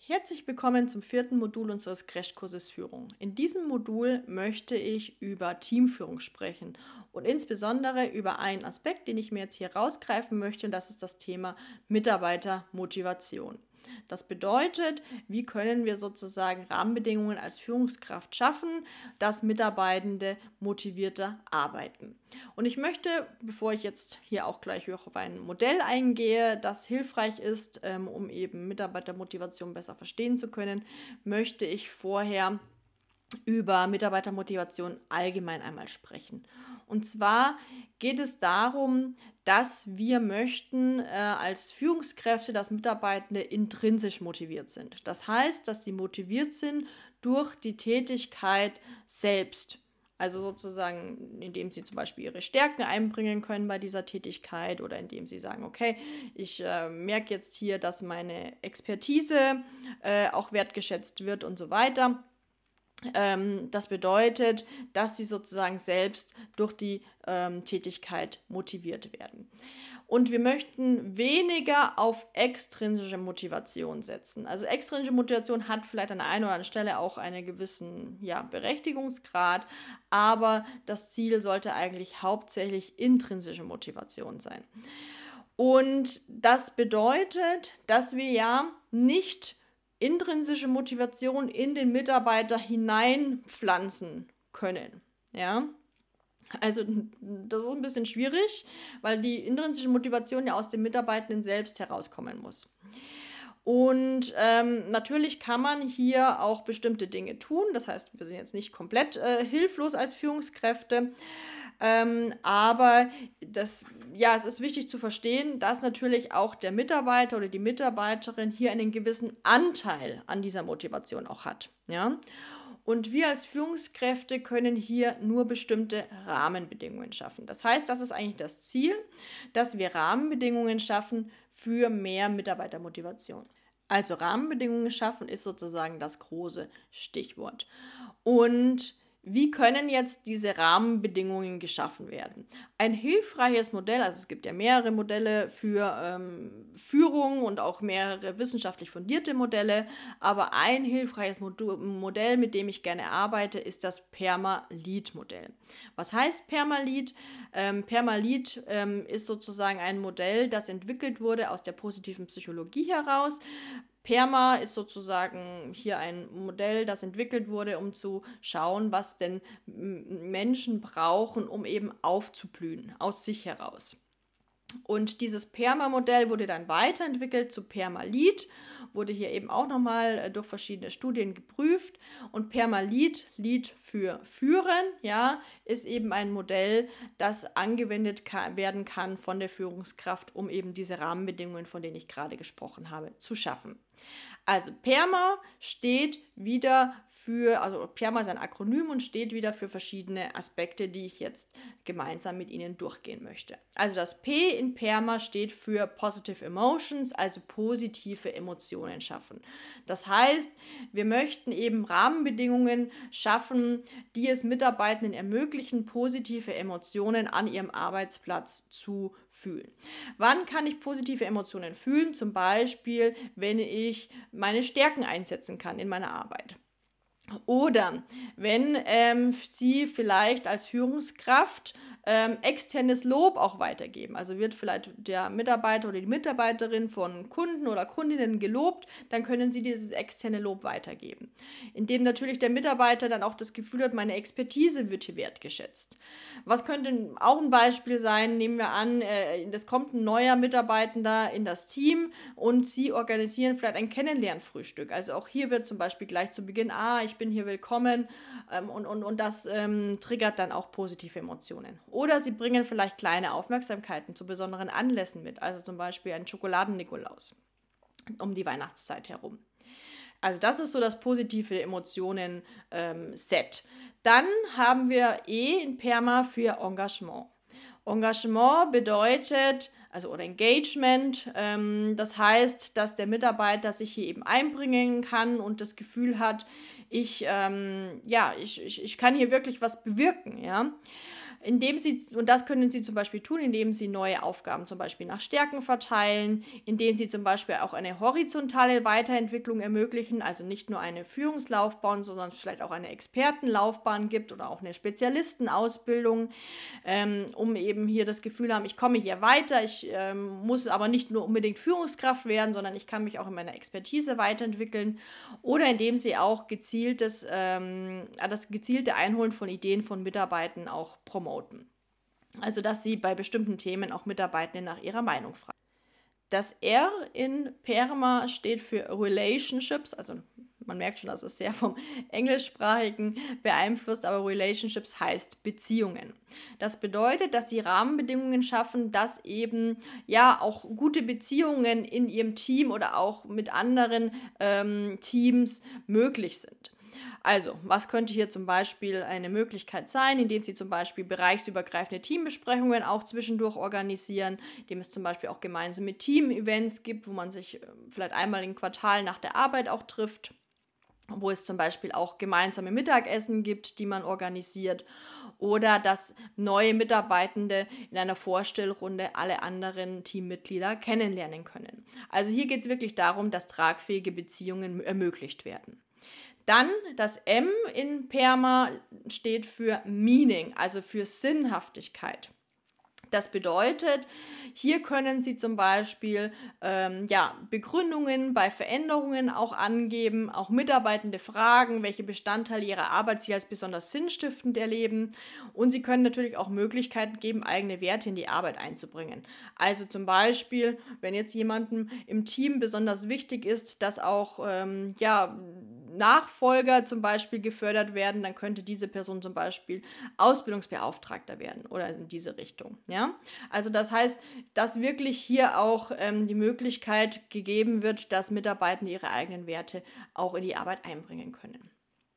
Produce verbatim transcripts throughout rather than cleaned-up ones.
Herzlich willkommen zum vierten Modul unseres Crashkurses Führung. In diesem Modul möchte ich über Teamführung sprechen und insbesondere über einen Aspekt, den ich mir jetzt hier rausgreifen möchte, und das ist das Thema Mitarbeitermotivation. Das bedeutet, wie können wir sozusagen Rahmenbedingungen als Führungskraft schaffen, dass Mitarbeitende motivierter arbeiten. Und ich möchte, bevor ich jetzt hier auch gleich auf ein Modell eingehe, das hilfreich ist, um eben Mitarbeitermotivation besser verstehen zu können, möchte ich vorher über Mitarbeitermotivation allgemein einmal sprechen. Und zwar geht es darum, dass wir möchten äh, als Führungskräfte, dass Mitarbeitende intrinsisch motiviert sind. Das heißt, dass sie motiviert sind durch die Tätigkeit selbst. Also sozusagen, indem sie zum Beispiel ihre Stärken einbringen können bei dieser Tätigkeit oder indem sie sagen, okay, ich äh, merke jetzt hier, dass meine Expertise äh, auch wertgeschätzt wird und so weiter. Ähm, das bedeutet, dass sie sozusagen selbst durch die ähm, Tätigkeit motiviert werden. Und wir möchten weniger auf extrinsische Motivation setzen. Also extrinsische Motivation hat vielleicht an der einen oder anderen Stelle auch einen gewissen ja, Berechtigungsgrad, aber das Ziel sollte eigentlich hauptsächlich intrinsische Motivation sein. Und das bedeutet, dass wir ja nicht intrinsische Motivation in den Mitarbeiter hineinpflanzen können. Ja? Also das ist ein bisschen schwierig, weil die intrinsische Motivation ja aus dem Mitarbeitenden selbst herauskommen muss. Und ähm, natürlich kann man hier auch bestimmte Dinge tun. Das heißt, wir sind jetzt nicht komplett äh, hilflos als Führungskräfte. Ähm, aber das, ja, es ist wichtig zu verstehen, dass natürlich auch der Mitarbeiter oder die Mitarbeiterin hier einen gewissen Anteil an dieser Motivation auch hat. Ja? Und wir als Führungskräfte können hier nur bestimmte Rahmenbedingungen schaffen. Das heißt, das ist eigentlich das Ziel, dass wir Rahmenbedingungen schaffen für mehr Mitarbeitermotivation. Also Rahmenbedingungen schaffen ist sozusagen das große Stichwort. Und wie können jetzt diese Rahmenbedingungen geschaffen werden? Ein hilfreiches Modell, also es gibt ja mehrere Modelle für ähm, Führung und auch mehrere wissenschaftlich fundierte Modelle, aber ein hilfreiches Modell, mit dem ich gerne arbeite, ist das PERMA-Lead-Modell. Was heißt PERMA-Lead? Ähm, PERMA-Lead ähm, ist sozusagen ein Modell, das entwickelt wurde aus der positiven Psychologie heraus. PERMA ist sozusagen hier ein Modell, das entwickelt wurde, um zu schauen, was denn Menschen brauchen, um eben aufzublühen, aus sich heraus. Und dieses PERMA-Modell wurde dann weiterentwickelt zu PERMA-Lead, wurde hier eben auch nochmal durch verschiedene Studien geprüft. Und PERMA-Lead, Lead für Führen, ja, ist eben ein Modell, das angewendet kann, werden kann von der Führungskraft, um eben diese Rahmenbedingungen, von denen ich gerade gesprochen habe, zu schaffen. Also PERMA steht wieder für, also PERMA ist ein Akronym und steht wieder für verschiedene Aspekte, die ich jetzt gemeinsam mit Ihnen durchgehen möchte. Also das P in PERMA steht für Positive Emotions, also positive Emotionen schaffen. Das heißt, wir möchten eben Rahmenbedingungen schaffen, die es Mitarbeitenden ermöglichen, positive Emotionen an ihrem Arbeitsplatz zu fühlen. Wann kann ich positive Emotionen fühlen? Zum Beispiel, wenn ich meine Stärken einsetzen kann in meiner Arbeit. Oder wenn ähm, Sie vielleicht als Führungskraft ähm, externes Lob auch weitergeben. Also wird vielleicht der Mitarbeiter oder die Mitarbeiterin von Kunden oder Kundinnen gelobt, dann können Sie dieses externe Lob weitergeben. Indem natürlich der Mitarbeiter dann auch das Gefühl hat, meine Expertise wird hier wertgeschätzt. Was könnte auch ein Beispiel sein? Nehmen wir an, es kommt ein neuer Mitarbeitender in das Team und Sie organisieren vielleicht ein Kennenlernfrühstück. Also auch hier wird zum Beispiel gleich zu Beginn, ah, ich bin hier willkommen ähm, und, und, und das ähm, triggert dann auch positive Emotionen. Oder Sie bringen vielleicht kleine Aufmerksamkeiten zu besonderen Anlässen mit, also zum Beispiel einen Schokoladen-Nikolaus um die Weihnachtszeit herum. Also das ist so das positive Emotionen-Set. Ähm, Dann haben wir E in PERMA für Engagement. Engagement bedeutet, also oder Engagement, ähm, das heißt, dass der Mitarbeiter sich hier eben einbringen kann und das Gefühl hat, ich, ähm, ja, ich, ich, ich kann hier wirklich was bewirken, ja. Indem Sie, und das können Sie zum Beispiel tun, indem Sie neue Aufgaben zum Beispiel nach Stärken verteilen, indem Sie zum Beispiel auch eine horizontale Weiterentwicklung ermöglichen, also nicht nur eine Führungslaufbahn, sondern vielleicht auch eine Expertenlaufbahn gibt oder auch eine Spezialistenausbildung, ähm, um eben hier das Gefühl haben, ich komme hier weiter, ich ähm, muss aber nicht nur unbedingt Führungskraft werden, sondern ich kann mich auch in meiner Expertise weiterentwickeln, oder indem Sie auch gezieltes, ähm, das gezielte Einholen von Ideen von Mitarbeitern auch promoten. Also, dass Sie bei bestimmten Themen auch Mitarbeitende nach ihrer Meinung fragen. Das R in PERMA steht für Relationships, also man merkt schon, dass es sehr vom Englischsprachigen beeinflusst, aber Relationships heißt Beziehungen. Das bedeutet, dass Sie Rahmenbedingungen schaffen, dass eben ja auch gute Beziehungen in Ihrem Team oder auch mit anderen ähm, Teams möglich sind. Also, was könnte hier zum Beispiel eine Möglichkeit sein, indem Sie zum Beispiel bereichsübergreifende Teambesprechungen auch zwischendurch organisieren, indem es zum Beispiel auch gemeinsame Team-Events gibt, wo man sich vielleicht einmal im Quartal nach der Arbeit auch trifft, wo es zum Beispiel auch gemeinsame Mittagessen gibt, die man organisiert, oder dass neue Mitarbeitende in einer Vorstellrunde alle anderen Teammitglieder kennenlernen können. Also hier geht es wirklich darum, dass tragfähige Beziehungen ermöglicht werden. Dann das M in PERMA steht für Meaning, also für Sinnhaftigkeit. Das bedeutet, hier können Sie zum Beispiel ähm, ja, Begründungen bei Veränderungen auch angeben, auch Mitarbeitende fragen, welche Bestandteile ihrer Arbeit Sie als besonders sinnstiftend erleben, und Sie können natürlich auch Möglichkeiten geben, eigene Werte in die Arbeit einzubringen. Also zum Beispiel, wenn jetzt jemandem im Team besonders wichtig ist, dass auch ähm, ja, Nachfolger zum Beispiel gefördert werden, dann könnte diese Person zum Beispiel Ausbildungsbeauftragter werden oder in diese Richtung. Ja? Also das heißt, dass wirklich hier auch ähm, die Möglichkeit gegeben wird, dass Mitarbeitende ihre eigenen Werte auch in die Arbeit einbringen können.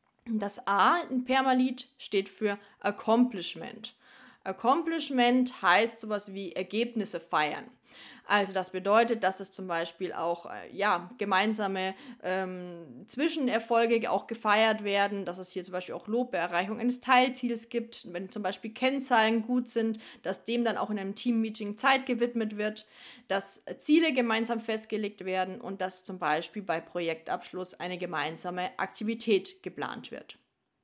Das A in PERMA-Lead steht für Accomplishment. Accomplishment heißt sowas wie Ergebnisse feiern. Also das bedeutet, dass es zum Beispiel auch äh, ja, gemeinsame ähm, Zwischenerfolge auch gefeiert werden, dass es hier zum Beispiel auch Lob bei Erreichung eines Teilziels gibt, wenn zum Beispiel Kennzahlen gut sind, dass dem dann auch in einem Teammeeting Zeit gewidmet wird, dass Ziele gemeinsam festgelegt werden und dass zum Beispiel bei Projektabschluss eine gemeinsame Aktivität geplant wird.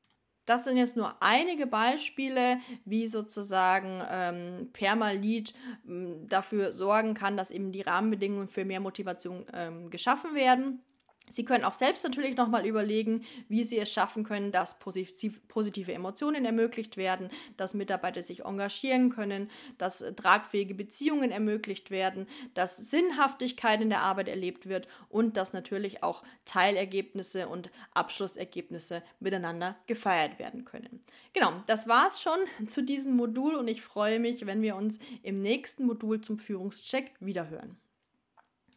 Das sind jetzt nur einige Beispiele, wie sozusagen ähm, PERMA-Lead ähm, dafür sorgen kann, dass eben die Rahmenbedingungen für mehr Motivation ähm, geschaffen werden. Sie können auch selbst natürlich nochmal überlegen, wie Sie es schaffen können, dass positiv, positive Emotionen ermöglicht werden, dass Mitarbeiter sich engagieren können, dass tragfähige Beziehungen ermöglicht werden, dass Sinnhaftigkeit in der Arbeit erlebt wird und dass natürlich auch Teilergebnisse und Abschlussergebnisse miteinander gefeiert werden können. Genau, das war es schon zu diesem Modul und ich freue mich, wenn wir uns im nächsten Modul zum Führungscheck wiederhören.